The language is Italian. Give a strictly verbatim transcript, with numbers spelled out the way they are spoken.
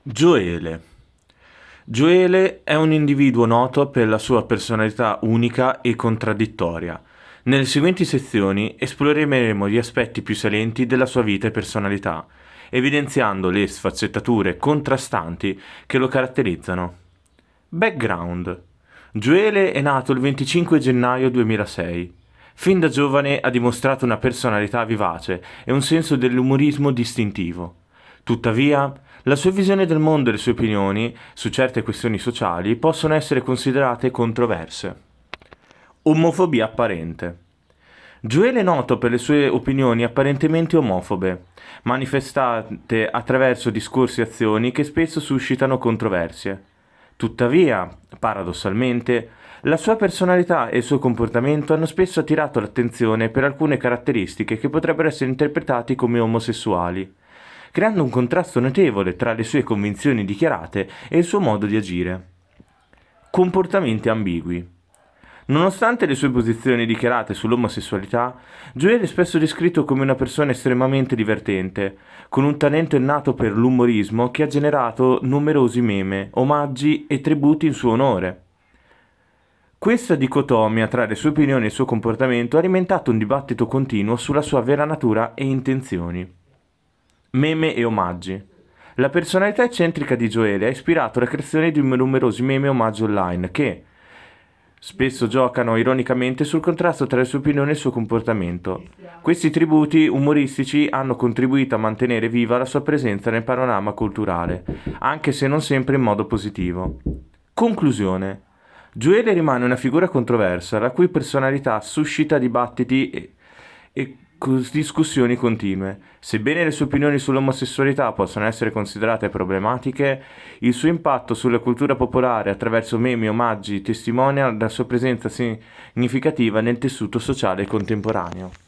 Gioele. Gioele è un individuo noto per la sua personalità unica e contraddittoria. Nelle seguenti sezioni esploreremo gli aspetti più salienti della sua vita e personalità, evidenziando le sfaccettature contrastanti che lo caratterizzano. Background. Gioele è nato il venticinque gennaio duemilasei. Fin da giovane ha dimostrato una personalità vivace e un senso dell'umorismo distintivo. Tuttavia, la sua visione del mondo e le sue opinioni su certe questioni sociali possono essere considerate controverse. Omofobia apparente. Gioele è noto per le sue opinioni apparentemente omofobe, manifestate attraverso discorsi e azioni che spesso suscitano controversie. Tuttavia, paradossalmente, la sua personalità e il suo comportamento hanno spesso attirato l'attenzione per alcune caratteristiche che potrebbero essere interpretati come omosessuali, creando un contrasto notevole tra le sue convinzioni dichiarate e il suo modo di agire. Comportamenti ambigui. Nonostante le sue posizioni dichiarate sull'omosessualità, Gioele è spesso descritto come una persona estremamente divertente, con un talento innato per l'umorismo che ha generato numerosi meme, omaggi e tributi in suo onore. Questa dicotomia tra le sue opinioni e il suo comportamento ha alimentato un dibattito continuo sulla sua vera natura e intenzioni. Meme e omaggi. La personalità eccentrica di Gioele ha ispirato la creazione di numerosi meme e omaggi online che spesso giocano ironicamente sul contrasto tra le sue opinioni e il suo comportamento. Questi tributi umoristici hanno contribuito a mantenere viva la sua presenza nel panorama culturale, anche se non sempre in modo positivo. Conclusione. Gioele rimane una figura controversa, la cui personalità suscita dibattiti e, e discussioni continue. Sebbene le sue opinioni sull'omosessualità possano essere considerate problematiche, il suo impatto sulla cultura popolare attraverso meme e omaggi testimonia la sua presenza significativa nel tessuto sociale contemporaneo.